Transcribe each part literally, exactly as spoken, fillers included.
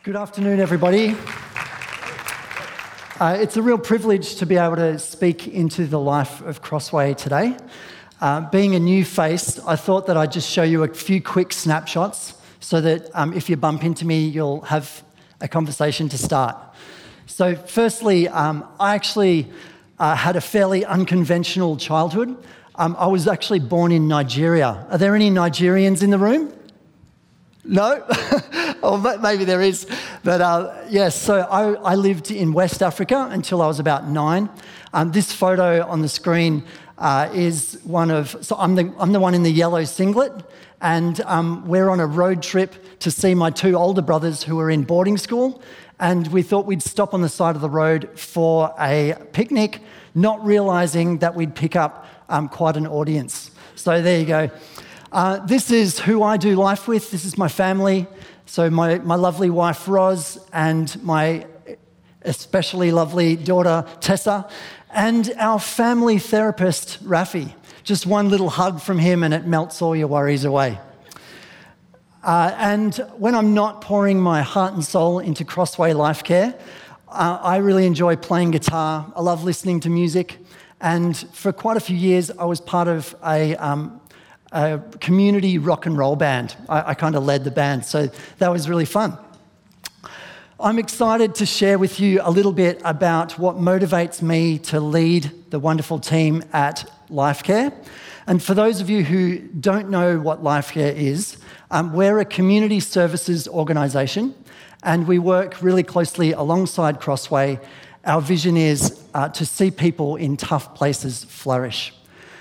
Good afternoon, everybody. Uh, it's a real privilege to be able to speak into the life of Crossway today. Uh, being a new face, I thought that I'd just show you a few quick snapshots so that um, if you bump into me, you'll have a conversation to start. So firstly, um, I actually uh, had a fairly unconventional childhood. Um, I was actually born in Nigeria. Are there any Nigerians in the room? No? Or maybe there is. But uh, yes, so I, I lived in West Africa until I was about nine. Um, this photo on the screen uh, is one of, so I'm the, I'm the one in the yellow singlet, and um, we're on a road trip to see my two older brothers who were in boarding school, and we thought we'd stop on the side of the road for a picnic, not realising that we'd pick up um, quite an audience. So there you go. Uh, this is who I do life with. This is my family. So my, my lovely wife, Roz, and my especially lovely daughter, Tessa, and our family therapist, Rafi. Just one little hug from him and it melts all your worries away. Uh, and when I'm not pouring my heart and soul into Crossway Life Care, uh, I really enjoy playing guitar. I love listening to music. And for quite a few years, I was part of a... Um, a community rock and roll band. I, I kind of led the band, so that was really fun. I'm excited to share with you a little bit about what motivates me to lead the wonderful team at Lifecare. And for those of you who don't know what Lifecare is, um, we're a community services organisation, and we work really closely alongside Crossway. Our vision is uh, to see people in tough places flourish.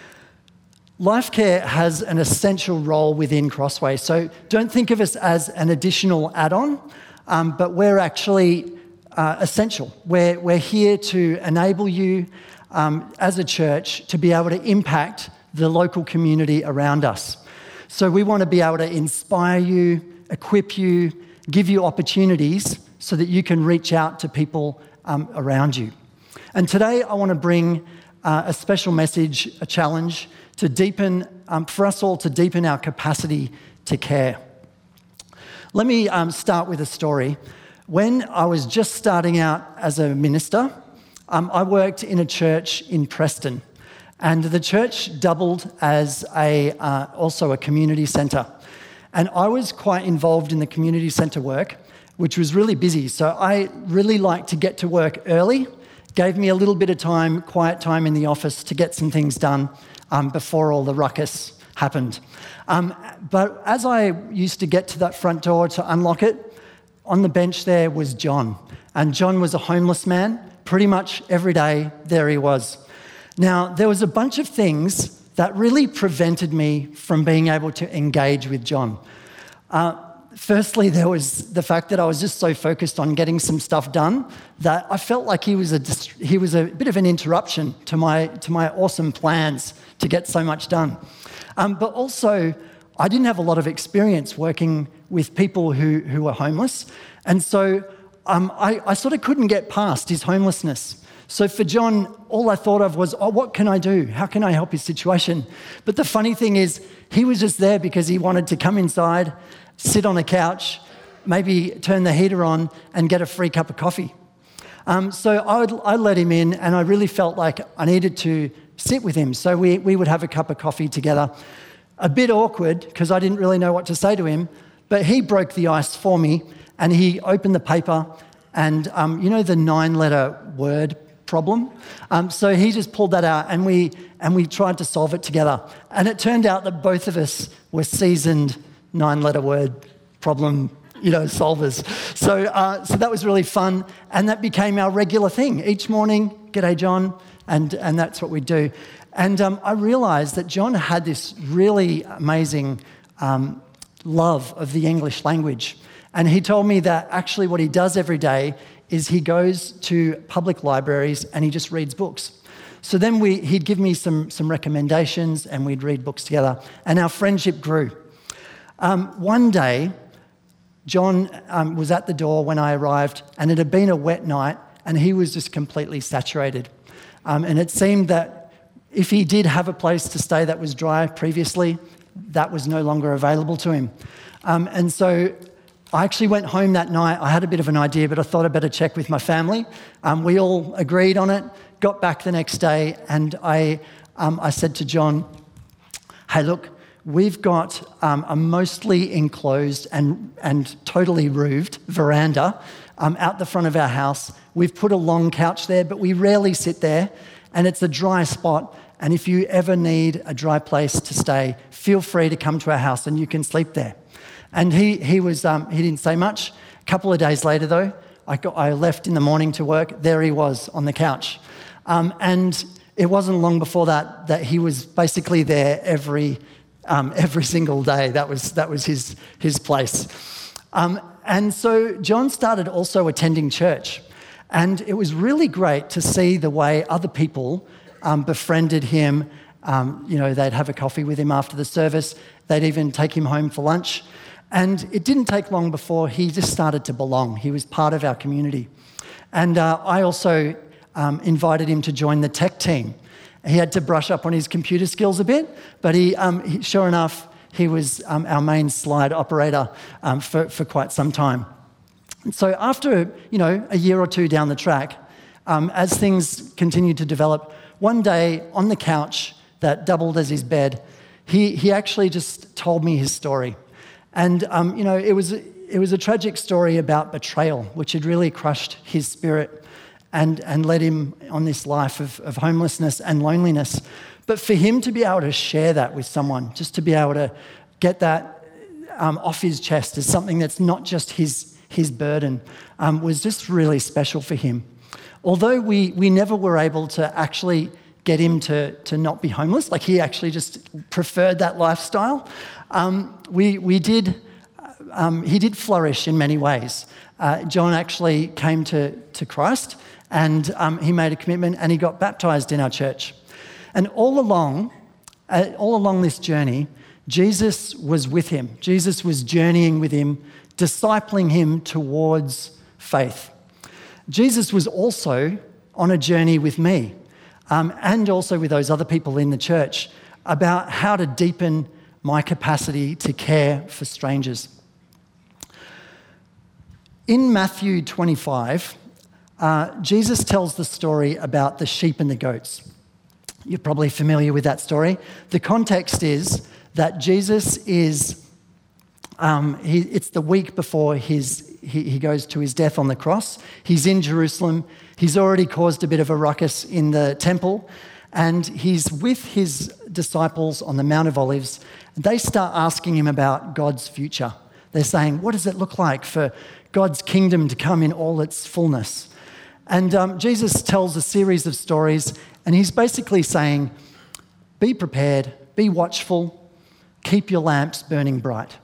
Lifecare has an essential role within Crossway, so don't think of us as an additional add-on, um, but we're actually uh, essential. We're, we're here to enable you um, as a church to be able to impact the local community around us. So we want to be able to inspire you, equip you, give you opportunities so that you can reach out to people um, around you. And today I want to bring uh, a special message, a challenge, to deepen, um, for us all to deepen our capacity to care. Let me um, start with a story. When I was just starting out as a minister, um, I worked in a church in Preston, and the church doubled as a uh, also a community centre. And I was quite involved in the community centre work, which was really busy. So I really liked to get to work early, gave me a little bit of time, quiet time in the office to get some things done, Um, before all the ruckus happened. Um, but as I used to get to that front door to unlock it, on the bench there was John. And John was a homeless man. Pretty much every day, there he was. Now, there was a bunch of things that really prevented me from being able to engage with John. Uh, Firstly, there was the fact that I was just so focused on getting some stuff done that I felt like he was a he was a bit of an interruption to my to my awesome plans to get so much done. Um, but also, I didn't have a lot of experience working with people who who were homeless, and so um, I, I sort of couldn't get past his homelessness. So for John, all I thought of was, oh, what can I do? How can I help his situation? But the funny thing is, he was just there because he wanted to come inside, sit on a couch, maybe turn the heater on and get a free cup of coffee. Um, so I, would, I let him in, and I really felt like I needed to sit with him. So we, we would have a cup of coffee together. A bit awkward because I didn't really know what to say to him, but he broke the ice for me, and he opened the paper and, um, you know, the nine-letter word problem? Um, so he just pulled that out, and we and we tried to solve it together. And it turned out that both of us were seasoned nine-letter word problem, you know, solvers. So uh, so that was really fun, and that became our regular thing. Each morning, g'day, John, and, and that's what we do. And um, I realised that John had this really amazing um, love of the English language. And he told me that actually what he does every day is he goes to public libraries and he just reads books. So then we, he'd give me some, some recommendations and we'd read books together, and our friendship grew. Um, one day, John um, was at the door when I arrived, and it had been a wet night, and he was just completely saturated. Um, and it seemed that if he did have a place to stay that was dry previously, that was no longer available to him. Um, and so I actually went home that night. I had a bit of an idea, but I thought I'd better check with my family. Um, we all agreed on it, got back the next day, and I, um, I said to John, hey, look, we've got um, a mostly enclosed and, and totally roofed veranda um, out the front of our house. We've put a long couch there, but we rarely sit there, and it's a dry spot. And if you ever need a dry place to stay, feel free to come to our house and you can sleep there. And he he was um, he didn't say much. A couple of days later, though, I got I left in the morning to work. There he was on the couch, um, and it wasn't long before that that he was basically there every um, every single day. That was that was his his place. Um, and so John started also attending church, and it was really great to see the way other people um, befriended him. Um, you know, they'd have a coffee with him after the service. They'd even take him home for lunch. And it didn't take long before he just started to belong. He was part of our community. And uh, I also um, invited him to join the tech team. He had to brush up on his computer skills a bit, but he, um, he sure enough, he was um, our main slide operator um, for, for quite some time. And so after, you know, a year or two down the track, um, as things continued to develop, one day on the couch that doubled as his bed, he, he actually just told me his story. And, um, you know, it was, it was a tragic story about betrayal, which had really crushed his spirit and, and led him on this life of, of homelessness and loneliness. But for him to be able to share that with someone, just to be able to get that um, off his chest as something that's not just his, his burden, um, was just really special for him. Although we, we never were able to actually get him to, to not be homeless, like he actually just preferred that lifestyle, Um, we we did. Um, he did flourish in many ways. Uh, John actually came to to Christ, and um, he made a commitment, and he got baptized in our church. And all along, uh, all along this journey, Jesus was with him. Jesus was journeying with him, discipling him towards faith. Jesus was also on a journey with me, um, and also with those other people in the church about how to deepen my capacity to care for strangers. In Matthew twenty-five, uh, Jesus tells the story about the sheep and the goats. You're probably familiar with that story. The context is that Jesus is, um, he, it's the week before his, he, he goes to his death on the cross. He's in Jerusalem. He's already caused a bit of a ruckus in the temple, and he's with his disciples on the Mount of Olives. They start asking him about God's future. They're saying, what does it look like for God's kingdom to come in all its fullness? And um, Jesus tells a series of stories, and he's basically saying, be prepared, be watchful, keep your lamps burning bright.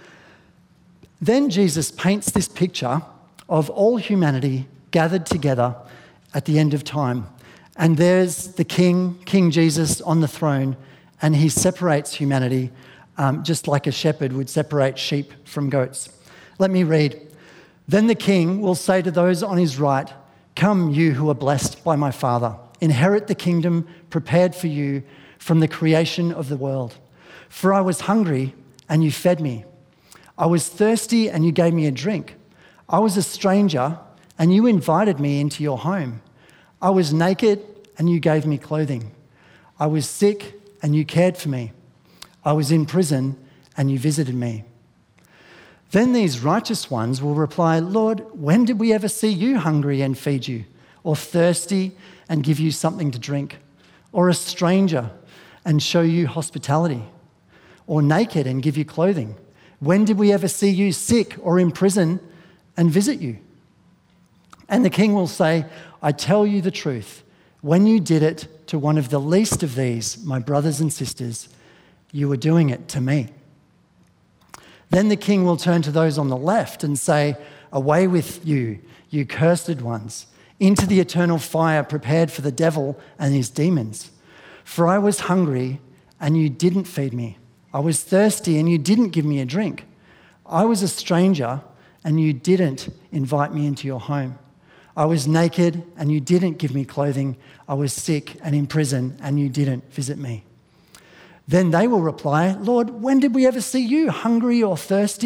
Then Jesus paints this picture of all humanity gathered together at the end of time. And there's the King, King Jesus, on the throne, and he separates humanity um, just like a shepherd would separate sheep from goats. Let me read. Then the King will say to those on his right, come, you who are blessed by my Father, inherit the kingdom prepared for you from the creation of the world. For I was hungry, and you fed me. I was thirsty, and you gave me a drink. I was a stranger, and you invited me into your home. I was naked, and you gave me clothing. I was sick, and you cared for me. I was in prison, and you visited me. Then these righteous ones will reply, Lord, when did we ever see you hungry and feed you, or thirsty and give you something to drink, or a stranger and show you hospitality, or naked and give you clothing? When did we ever see you sick or in prison and visit you? And the King will say, I tell you the truth, when you did it to one of the least of these, my brothers and sisters, you were doing it to me. Then the King will turn to those on the left and say, away with you, you cursed ones, into the eternal fire prepared for the devil and his demons. For I was hungry, and you didn't feed me. I was thirsty, and you didn't give me a drink. I was a stranger, and you didn't invite me into your home. I was naked, and you didn't give me clothing. I was sick and in prison, and you didn't visit me. Then they will reply, Lord, when did we ever see you hungry or thirsty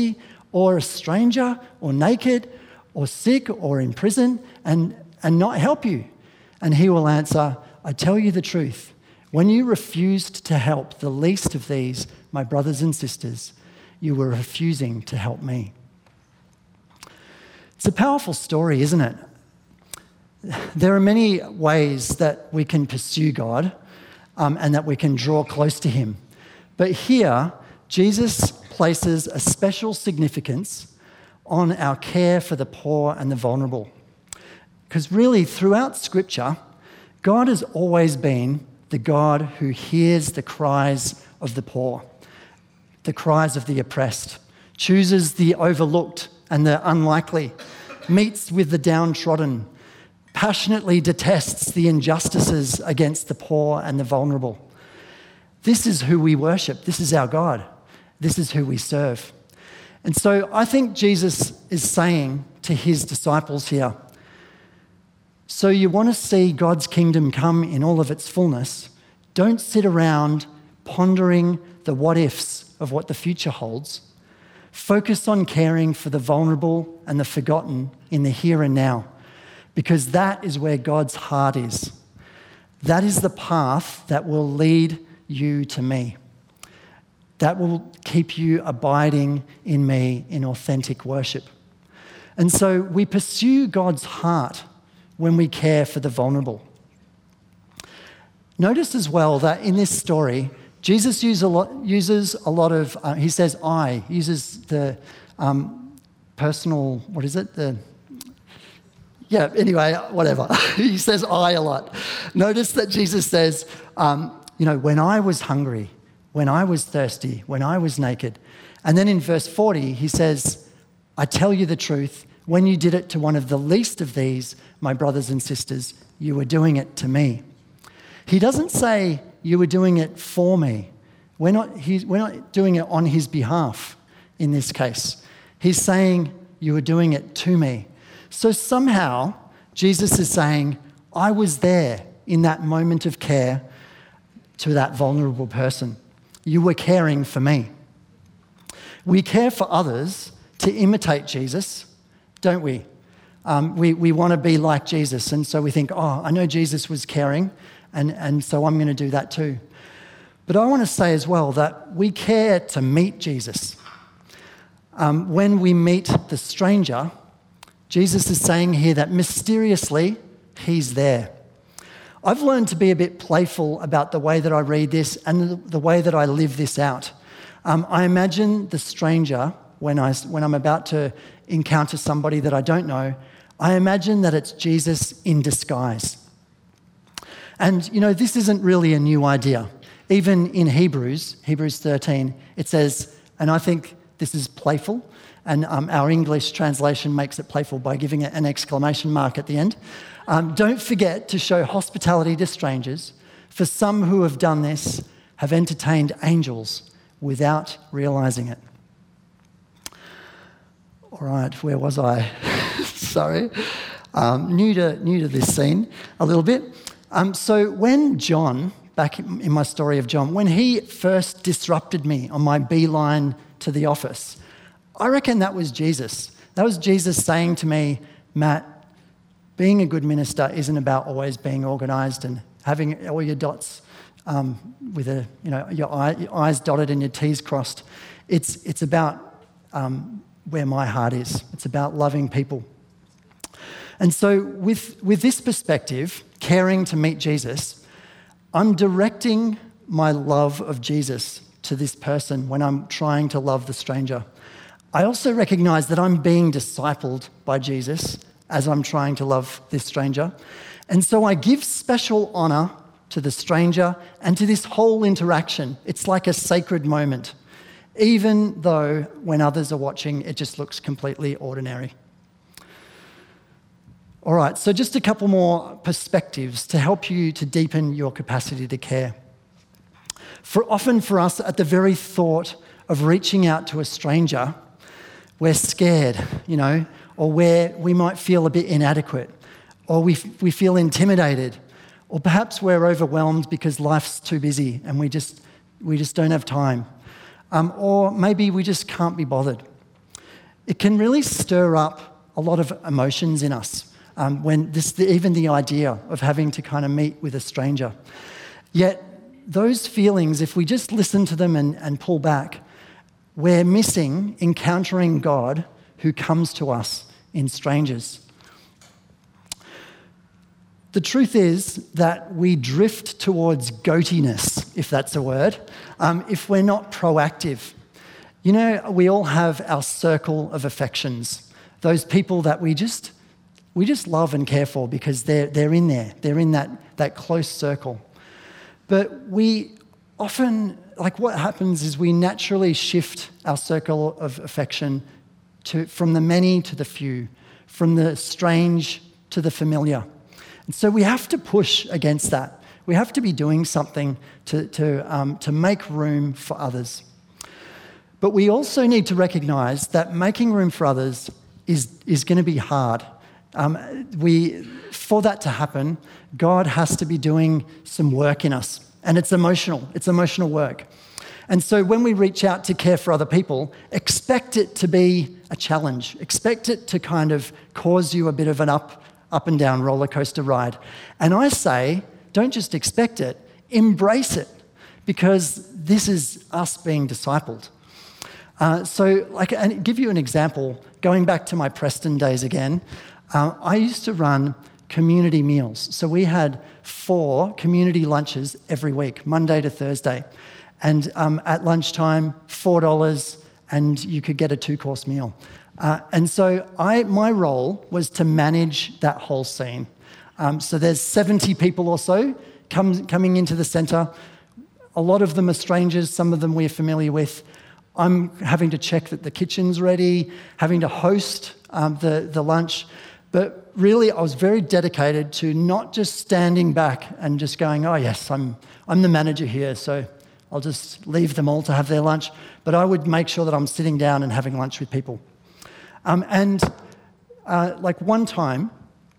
or a stranger, or naked, or sick, or in prison, and, and not help you? And he will answer, I tell you the truth. When you refused to help the least of these, my brothers and sisters, you were refusing to help me. It's a powerful story, isn't it? There are many ways that we can pursue God um, and that we can draw close to him. But here, Jesus places a special significance on our care for the poor and the vulnerable. Because really, throughout Scripture, God has always been the God who hears the cries of the poor, the cries of the oppressed, chooses the overlooked and the unlikely, meets with the downtrodden, passionately detests the injustices against the poor and the vulnerable. This is who we worship. This is our God. This is who we serve. And so I think Jesus is saying to his disciples here, so you want to see God's kingdom come in all of its fullness, don't sit around pondering the what-ifs of what the future holds. Focus on caring for the vulnerable and the forgotten in the here and now, because that is where God's heart is. That is the path that will lead you to me. That will keep you abiding in me in authentic worship. And so we pursue God's heart when we care for the vulnerable. Notice as well that in this story, Jesus use a lot, uses a lot of, uh, he says I, uses the um, personal, what is it? The Yeah, anyway, whatever. He says I a lot. Notice that Jesus says, um, you know, when I was hungry, when I was thirsty, when I was naked. And then in verse forty, he says, I tell you the truth, when you did it to one of the least of these, my brothers and sisters, you were doing it to me. He doesn't say you were doing it for me. We're not, he's, we're not doing it on his behalf in this case. He's saying you were doing it to me. So somehow, Jesus is saying, I was there in that moment of care to that vulnerable person. You were caring for me. We care for others to imitate Jesus, don't we? Um, we we want to be like Jesus, and so we think, oh, I know Jesus was caring, and, and so I'm going to do that too. But I want to say as well that we care to meet Jesus. Um, when we meet the stranger, Jesus is saying here that mysteriously, he's there. I've learned to be a bit playful about the way that I read this and the, the way that I live this out. Um, I imagine the stranger, when, I, when I'm about to encounter somebody that I don't know, I imagine that it's Jesus in disguise. And, you know, this isn't really a new idea. Even in Hebrews, Hebrews thirteen, it says, and I think this is playful, and um, our English translation makes it playful by giving it an exclamation mark at the end. Um, Don't forget to show hospitality to strangers, for some who have done this have entertained angels without realizing it. All right, where was I? Sorry. Um, new to new to this scene a little bit. Um, so when John, back in my story of John, when he first disrupted me on my beeline to the office, I reckon that was Jesus. That was Jesus saying to me, Matt, being a good minister isn't about always being organised and having all your dots um, with a, you know, your, eye, your I's dotted and your T's crossed. It's it's about um, where my heart is. It's about loving people. And so with with this perspective, caring to meet Jesus, I'm directing my love of Jesus to this person when I'm trying to love the stranger. I also recognise that I'm being discipled by Jesus as I'm trying to love this stranger. And so I give special honour to the stranger and to this whole interaction. It's like a sacred moment, even though when others are watching, it just looks completely ordinary. All right, so just a couple more perspectives to help you to deepen your capacity to care. For often for us, at the very thought of reaching out to a stranger, we're scared, you know, or where we might feel a bit inadequate, or we we feel intimidated, or perhaps we're overwhelmed because life's too busy and we just we just don't have time, um, or maybe we just can't be bothered. it can really stir up a lot of emotions in us um, when this, even the idea of having to kind of meet with a stranger. Yet those feelings, if we just listen to them and, and pull back, we're missing encountering God who comes to us in strangers. The truth is that we drift towards goatiness, if that's a word, um, if we're not proactive. You know, we all have our circle of affections, those people that we just we just love and care for because they're they're in there, they're in that, that close circle. But we often, like what happens is we naturally shift our circle of affection to from the many to the few, from the strange to the familiar. And so we have to push against that. We have to be doing something to, to, um, to make room for others. But we also need to recognise that making room for others is, is going to be hard. Um, we, for that to happen, God has to be doing some work in us. And it's emotional. It's emotional work. And so when we reach out to care for other people, expect it to be a challenge. Expect it to kind of cause you a bit of an up, up and down roller coaster ride. And I say, don't just expect it, embrace it, because this is us being discipled. Uh, so, like, and give you an example, going back to my Preston days again, uh, I used to run community meals. So we had four community lunches every week, Monday to Thursday. And um, at lunchtime, four dollars, and you could get a two-course meal. Uh, and so I, my role was to manage that whole scene. Um, so there's seventy people or so come, coming into the centre. A lot of them are strangers, some of them we're familiar with. I'm having to check that the kitchen's ready, having to host um, the, the lunch. But really, I was very dedicated to not just standing back and just going, oh yes, I'm I'm the manager here, so I'll just leave them all to have their lunch. But I would make sure that I'm sitting down and having lunch with people. Um, and uh, like one time,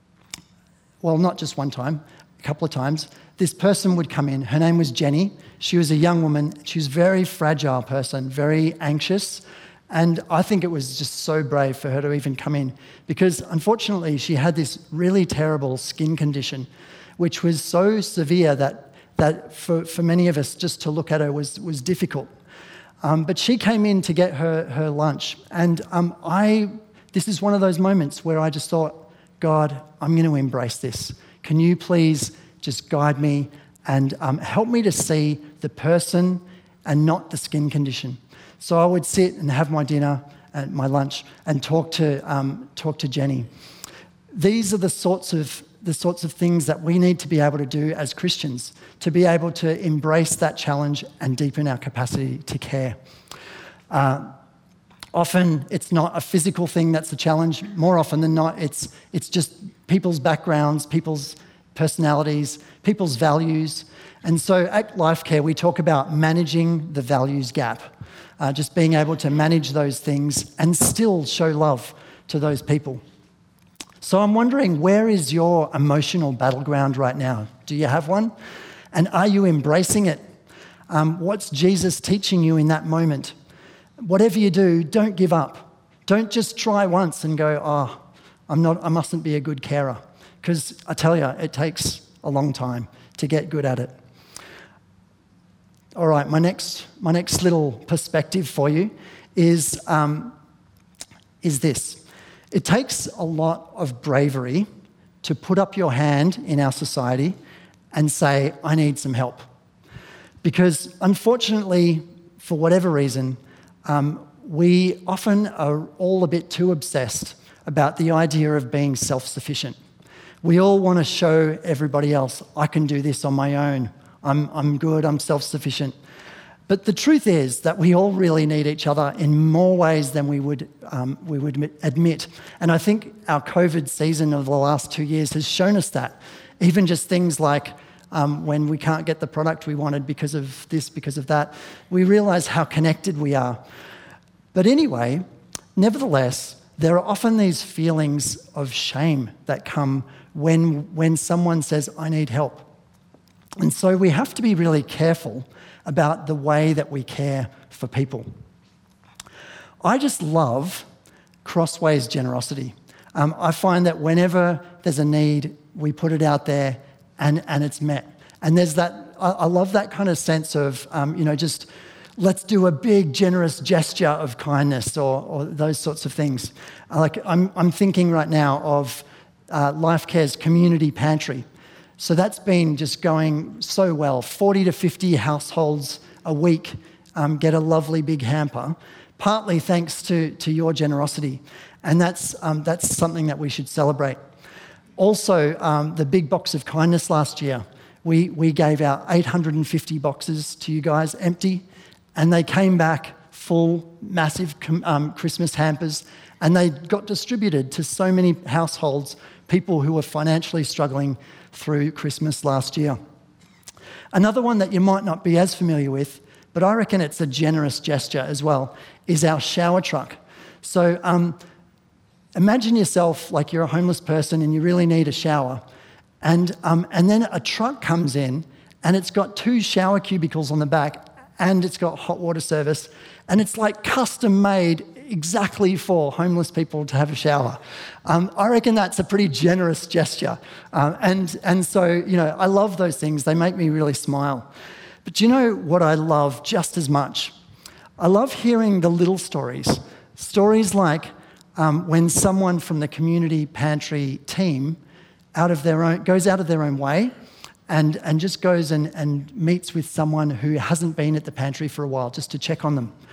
well, not just one time, a couple of times, this person would come in. Her name was Jenny. She was a young woman. She was a very fragile person, very anxious. And I think it was just so brave for her to even come in because, unfortunately, she had this really terrible skin condition, which was so severe that, that for, for many of us, just to look at her was, was difficult. Um, but she came in to get her, her lunch. And um, I, this is one of those moments where I just thought, God, I'm going to embrace this. Can you please just guide me and um, help me to see the person and not the skin condition? So I would sit and have my dinner and my lunch and talk to um, talk to Jenny. These are the sorts of the sorts of things that we need to be able to do as Christians, to be able to embrace that challenge and deepen our capacity to care. Uh, often it's not a physical thing that's a challenge. More often than not, it's it's just people's backgrounds, people's personalities, people's values. And so at Lifecare, we talk about managing the values gap. Uh, just being able to manage those things and still show love to those people. So I'm wondering, where is your emotional battleground right now? Do you have one? And are you embracing it? Um, what's Jesus teaching you in that moment? Whatever you do, don't give up. Don't just try once and go, oh, I'm not, I mustn't be a good carer. Because I tell you, it takes a long time to get good at it. All right, my next my next little perspective for you is, um, is this. It takes a lot of bravery to put up your hand in our society and say, I need some help. Because unfortunately, for whatever reason, um, we often are all a bit too obsessed about the idea of being self-sufficient. We all want to show everybody else, I can do this on my own. I'm, I'm good, I'm self-sufficient. But the truth is that we all really need each other in more ways than we would, um, we would admit. And I think our COVID season of the last two years has shown us that. Even just things like um, when we can't get the product we wanted because of this, because of that, we realise how connected we are. But anyway, nevertheless, there are often these feelings of shame that come when, when someone says, I need help. And so we have to be really careful about the way that we care for people. I just love Crossway's generosity. Um, I find that whenever there's a need, we put it out there and, and it's met. And there's that, I, I love that kind of sense of, um, you know, just let's do a big, generous gesture of kindness or, or those sorts of things. Like I'm, I'm thinking right now of uh, Lifecare's community pantry. So that's been just going so well. forty to fifty households a week um, get a lovely big hamper, partly thanks to, to your generosity. And that's, um, that's something that we should celebrate. Also, um, the big box of kindness last year, we, we gave out eight hundred fifty boxes to you guys, empty, and they came back full, massive um, Christmas hampers, and they got distributed to so many households, people who were financially struggling through Christmas last year. Another one that you might not be as familiar with, but I reckon it's a generous gesture as well, is our shower truck. So um, imagine yourself like you're a homeless person and you really need a shower, and, um, and then a truck comes in and it's got two shower cubicles on the back and it's got hot water service, and it's like custom made exactly for homeless people to have a shower. Um, I reckon that's a pretty generous gesture. Um, and, and so, you know, I love those things. They make me really smile. But do you know what I love just as much? I love hearing the little stories. Stories like um, when someone from the community pantry team out of their own, goes out of their own way and, and just goes and, and meets with someone who hasn't been at the pantry for a while just to check on them.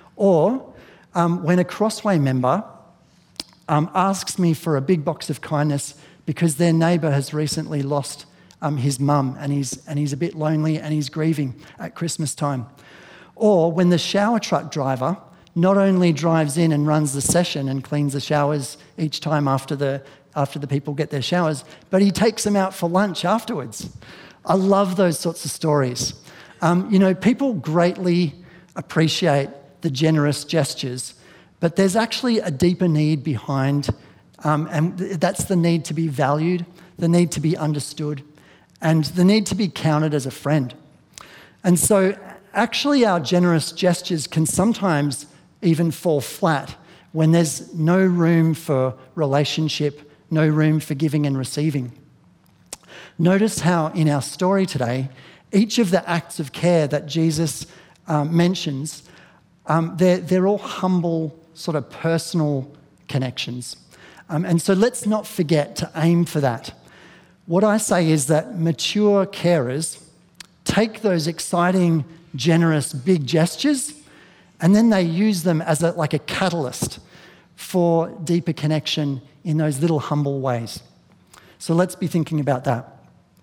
Or um, when a Crossway member um, asks me for a big box of kindness because their neighbour has recently lost um, his mum and he's, and he's a bit lonely and he's grieving at Christmas time. Or when the shower truck driver not only drives in and runs the session and cleans the showers each time after the after the people get their showers, but he takes them out for lunch afterwards. I love those sorts of stories. Um, you know, people greatly appreciate the generous gestures, but there's actually a deeper need behind, um, and that's the need to be valued, the need to be understood, and the need to be counted as a friend. And so actually our generous gestures can sometimes even fall flat when there's no room for relationship, no room for giving and receiving. Notice how in our story today, each of the acts of care that Jesus um, mentions, um, they're, they're all humble, sort of personal connections. Um, and so let's not forget to aim for that. What I say is that mature carers take those exciting, generous, big gestures, and then they use them as a, like a catalyst for deeper connection in those little humble ways. So let's be thinking about that.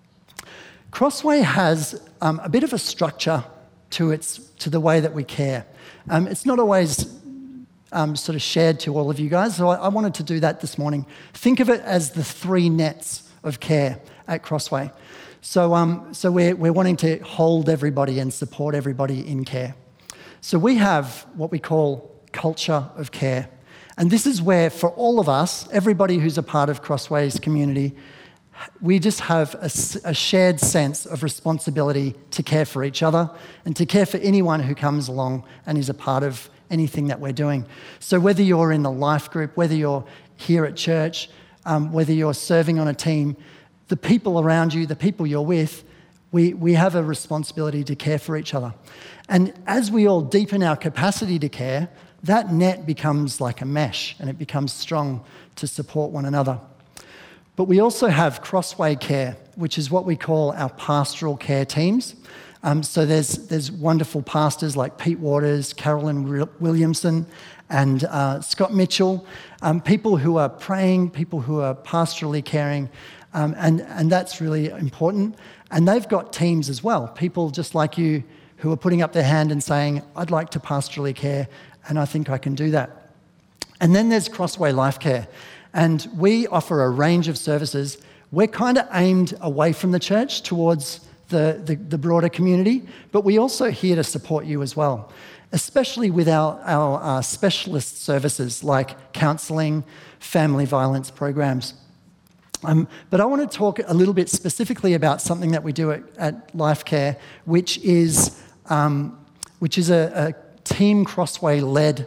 Crossway has um, a bit of a structure to its to the way that we care. Um, it's not always um, sort of shared to all of you guys, so I, I wanted to do that this morning. Think of it as the three nets of care at Crossway. So, um, so we're, we're wanting to hold everybody and support everybody in care. So we have what we call culture of care. And this is where, for all of us, everybody who's a part of Crossway's community, we just have a, a shared sense of responsibility to care for each other and to care for anyone who comes along and is a part of anything that we're doing. So whether you're in the life group, whether you're here at church, um, whether you're serving on a team, the people around you, the people you're with, we, we have a responsibility to care for each other. And as we all deepen our capacity to care, that net becomes like a mesh and it becomes strong to support one another. But we also have Crossway Care, which is what we call our pastoral care teams. Um, so there's there's wonderful pastors like Pete Waters, Carolyn Williamson, and uh, Scott Mitchell, um, people who are praying, people who are pastorally caring, um, and, and that's really important. And they've got teams as well, people just like you who are putting up their hand and saying, I'd like to pastorally care, and I think I can do that. And then there's Crossway Life Care. And we offer a range of services. We're kind of aimed away from the church towards the, the, the broader community, but we're also here to support you as well, especially with our, our uh, specialist services like counselling, family violence programs. Um, but I want to talk a little bit specifically about something that we do at, at Life Care, which is, um, which is a, a Team Crossway-led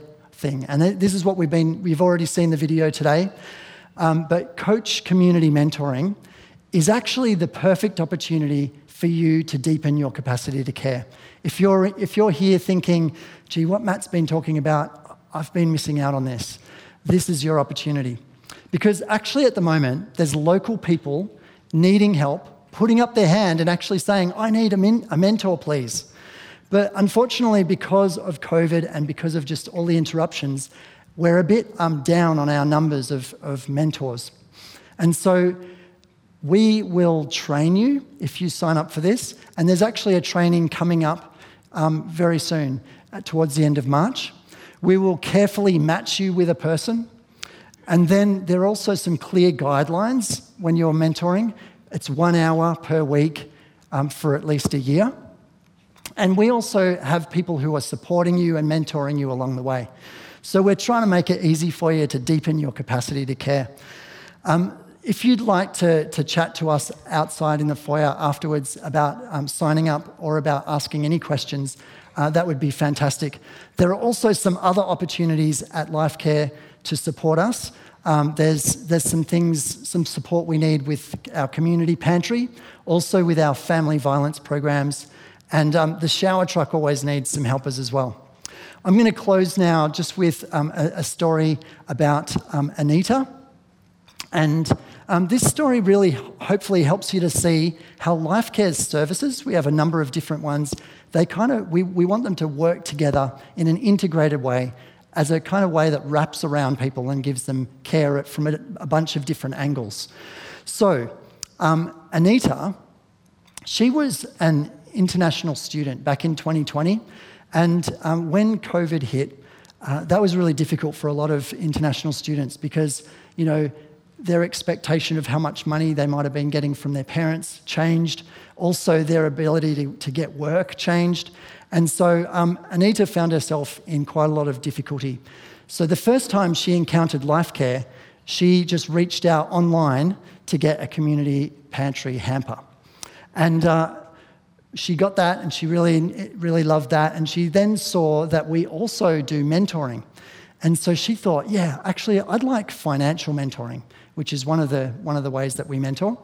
thing. And this is what we've been, we've already seen the video today. Um, but coach community mentoring is actually the perfect opportunity for you to deepen your capacity to care. If you're, if you're here thinking, gee, what Matt's been talking about, I've been missing out on this. This is your opportunity. Because actually at the moment, there's local people needing help, putting up their hand and actually saying, I need a, min- a mentor, please. But unfortunately, because of COVID and because of just all the interruptions, we're a bit um, down on our numbers of, of mentors. And so we will train you if you sign up for this. And there's actually a training coming up um, very soon, uh, towards the end of March. We will carefully match you with a person. And then there are also some clear guidelines when you're mentoring. It's one hour per week um, for at least a year. And we also have people who are supporting you and mentoring you along the way. So we're trying to make it easy for you to deepen your capacity to care. Um, if you'd like to, to chat to us outside in the foyer afterwards about um, signing up or about asking any questions, uh, that would be fantastic. There are also some other opportunities at Lifecare to support us. Um, there's, there's some things, some support we need with our community pantry, also with our family violence programs, and um, the shower truck always needs some helpers as well. I'm going to close now just with um, a, a story about um, Anita. And um, this story really hopefully helps you to see how Lifecare's services, we have a number of different ones, they kind of, we, we want them to work together in an integrated way as a kind of way that wraps around people and gives them care from a, a bunch of different angles. So um, Anita, she was an international student back in twenty twenty. And um, when COVID hit, uh, that was really difficult for a lot of international students because, you know, their expectation of how much money they might have been getting from their parents changed. Also, their ability to, to get work changed. And so um, Anita found herself in quite a lot of difficulty. So the first time she encountered Lifecare, she just reached out online to get a community pantry hamper. And uh, she got that and she really, really loved that. And she then saw that we also do mentoring. And so she thought, yeah, actually, I'd like financial mentoring, which is one of the, one of the ways that we mentor.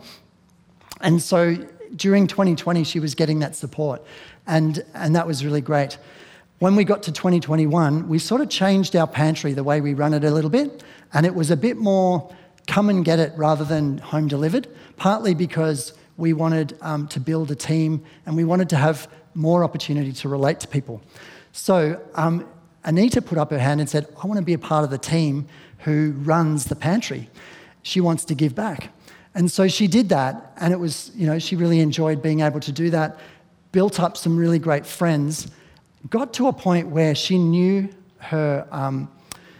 And so during twenty twenty, she was getting that support. And, and that was really great. When we got to twenty twenty-one, we sort of changed our pantry, the way we run it a little bit. And it was a bit more come and get it rather than home delivered, partly because we wanted um, to build a team and we wanted to have more opportunity to relate to people. So um, Anita put up her hand and said, I want to be a part of the team who runs the pantry. She wants to give back. And so she did that, and it was, you know, she really enjoyed being able to do that, built up some really great friends, got to a point where she knew her, um,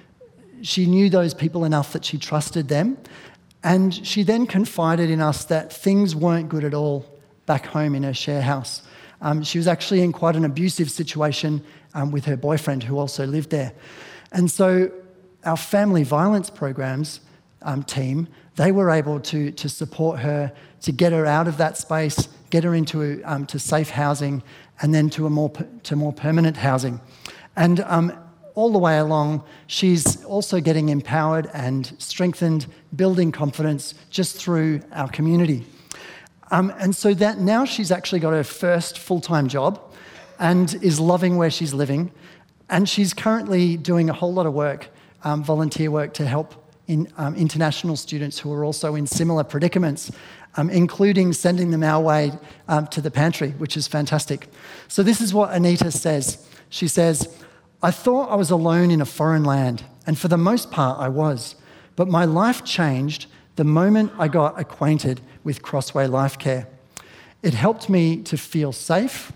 she knew those people enough that she trusted them. And she then confided in us that things weren't good at all back home in her share house. Um, she was actually in quite an abusive situation um, with her boyfriend who also lived there. And so our family violence programs um, team, they were able to, to support her, to get her out of that space, get her into um, to safe housing, and then to a more to more permanent housing. And um, all the way along, she's also getting empowered and strengthened, building confidence just through our community. Um, and so that now she's actually got her first full-time job and is loving where she's living. And she's currently doing a whole lot of work, um, volunteer work, to help in, um, international students who are also in similar predicaments, um, including sending them our way um, to the pantry, which is fantastic. So this is what Anita says. She says, I thought I was alone in a foreign land, and for the most part I was, but my life changed the moment I got acquainted with Crossway Lifecare. It helped me to feel safe,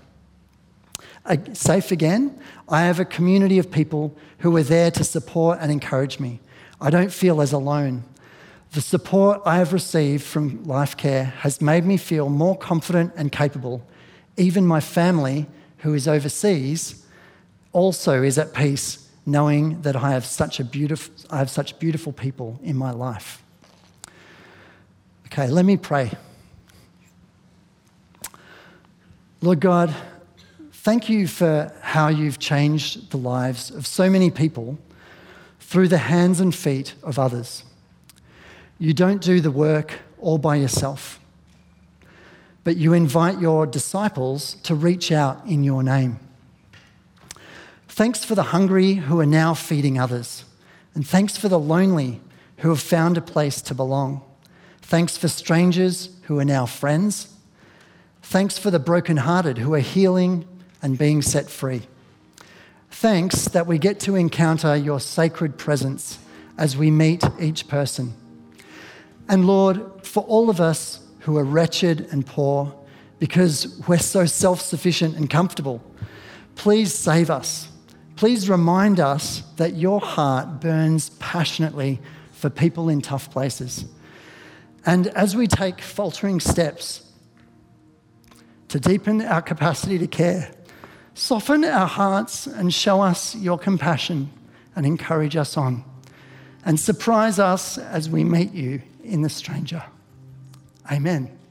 uh, safe again. I have a community of people who are there to support and encourage me. I don't feel as alone. The support I have received from Lifecare has made me feel more confident and capable. Even my family, who is overseas, also is at peace knowing that I have such a beautiful, I have such beautiful people in my life. Okay, let me pray. Lord God, thank you for how you've changed the lives of so many people through the hands and feet of others. You don't do the work all by yourself, but you invite your disciples to reach out in your name. Thanks for the hungry who are now feeding others, and thanks for the lonely who have found a place to belong. Thanks for strangers who are now friends. Thanks for the brokenhearted who are healing and being set free. Thanks that we get to encounter your sacred presence as we meet each person. And Lord, for all of us who are wretched and poor because we're so self-sufficient and comfortable, please save us. Please remind us that your heart burns passionately for people in tough places. And as we take faltering steps to deepen our capacity to care, soften our hearts and show us your compassion and encourage us on. And surprise us as we meet you in the stranger. Amen.